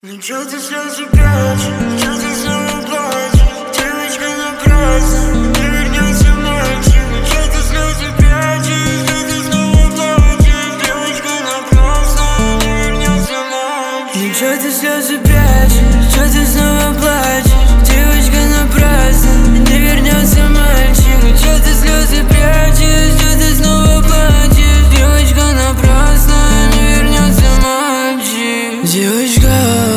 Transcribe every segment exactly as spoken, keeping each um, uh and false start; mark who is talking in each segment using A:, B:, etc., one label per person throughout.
A: Ну чё ты слезы прячешь, чё ты снова плачешь? Девочка напрасно, не вернется мальчик. Ну чё ты слезы прячешь, чё ты снова плачешь? Девочка напрасно, не вернется мальчик. Ну чё ты слезы прячешь, чё ты снова плачешь? Девочка напрасно, не вернется мальчик. Ну чё ты слезы прячешь, чё ты снова плачешь? Девочка напрасно, не вернется мальчик. Девочка,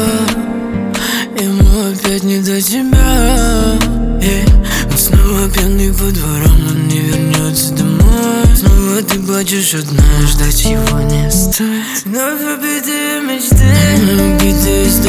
A: ему опять не до тебя, yeah. Он снова пьяный по дворам, он не вернется домой. Снова ты плачешь одна, ждать его не стоит. Вновь убитые мечты, убитые